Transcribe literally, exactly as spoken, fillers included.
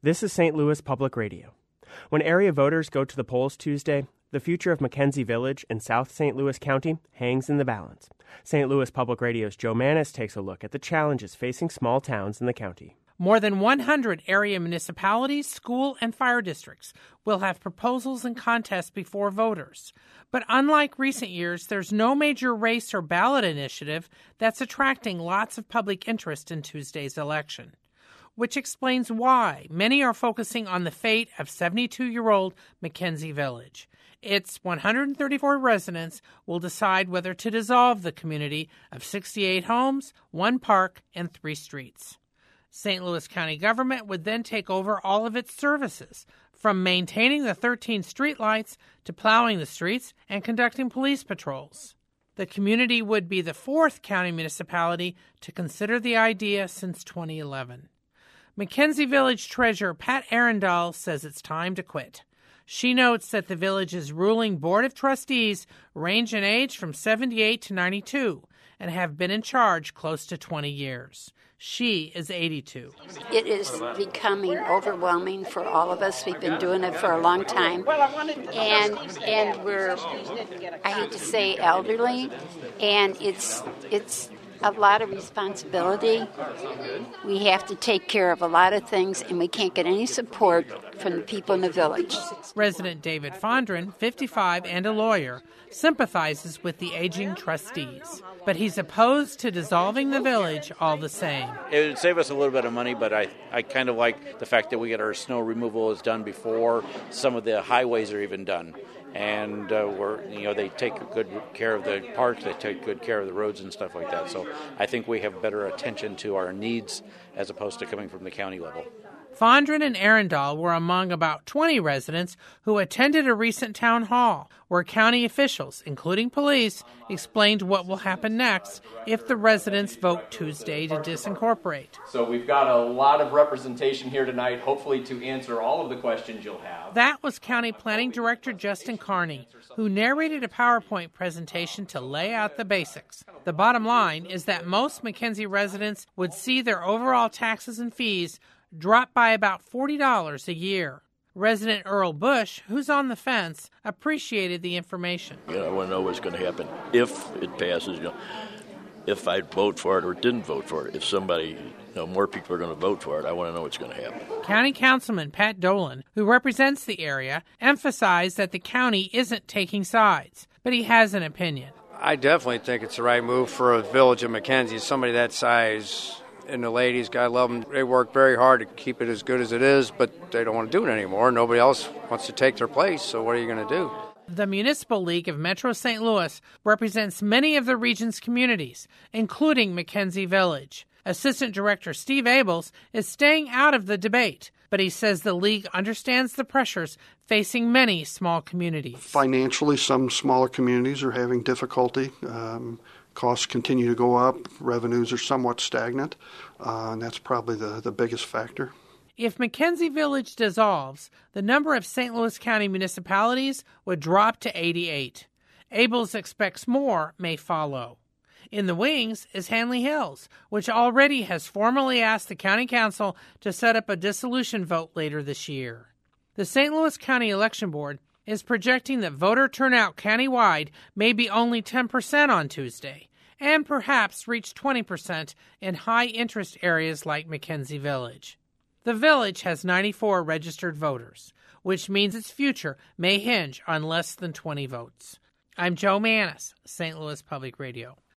This is Saint Louis Public Radio. When area voters go to the polls Tuesday, the future of McKenzie Village in South Saint Louis County hangs in the balance. Saint Louis Public Radio's Joe Manis takes a look at the challenges facing small towns in the county. More than one hundred area municipalities, school, and fire districts will have proposals and contests before voters. But unlike recent years, there's no major race or ballot initiative that's attracting lots of public interest in Tuesday's election, which explains why many are focusing on the fate of seventy-two-year-old McKenzie Village. Its one hundred thirty-four residents will decide whether to dissolve the community of sixty-eight homes, one park, and three streets. Saint Louis County government would then take over all of its services, from maintaining the thirteen streetlights to plowing the streets and conducting police patrols. The community would be the fourth county municipality to consider the idea since twenty eleven. McKenzie Village Treasurer Pat Arundel says it's time to quit. She notes that the village's ruling Board of Trustees range in age from seventy-eight to ninety-two and have been in charge close to twenty years. She is eighty-two. It is becoming overwhelming for all of us. We've been doing it for a long time. And and we're, I hate to say elderly, and it's it's a lot of responsibility. We have to take care of a lot of things, and we can't get any support from the people in the village. Resident David Fondren, fifty-five and a lawyer, sympathizes with the aging trustees, but he's opposed to dissolving the village all the same. It would save us a little bit of money, but I, I kind of like the fact that we get our snow removal is done before some of the highways are even done. And uh, we're, you know, they take good care of the parks, they take good care of the roads and stuff like that. So I think we have better attention to our needs as opposed to coming from the county level. Fondren and Arundel were among about twenty residents who attended a recent town hall where county officials, including police, explained what will happen next if the residents vote Tuesday to disincorporate. So we've got a lot of representation here tonight, hopefully to answer all of the questions you'll have. That was County Planning Director Justin Carney, who narrated a PowerPoint presentation to lay out the basics. The bottom line is that most McKenzie residents would see their overall taxes and fees drop by about forty dollars a year. Resident Earl Bush, who's on the fence, appreciated the information. You know, I want to know what's going to happen if it passes. You know, if I vote for it or didn't vote for it. If somebody, you know, more people are going to vote for it, I want to know what's going to happen. County Councilman Pat Dolan, who represents the area, emphasized that the county isn't taking sides, but he has an opinion. I definitely think it's the right move for a village of McKenzie, somebody that size. And the ladies, God love them, they work very hard to keep it as good as it is, but they don't want to do it anymore. Nobody else wants to take their place, so what are you going to do? The Municipal League of Metro Saint Louis represents many of the region's communities, including McKenzie Village. Assistant Director Steve Abels is staying out of the debate, but he says the league understands the pressures facing many small communities. Financially, some smaller communities are having difficulty. Um, Costs continue to go up. Revenues are somewhat stagnant, uh, and that's probably the, the biggest factor. If McKenzie Village dissolves, the number of Saint Louis County municipalities would drop to eighty-eight. Abels expects more may follow. In the wings is Hanley Hills, which already has formally asked the County Council to set up a dissolution vote later this year. The Saint Louis County Election Board is projecting that voter turnout countywide may be only ten percent on Tuesday, and perhaps reach twenty percent in high-interest areas like McKenzie Village. The village has ninety-four registered voters, which means its future may hinge on less than twenty votes. I'm Joe Manis, Saint Louis Public Radio.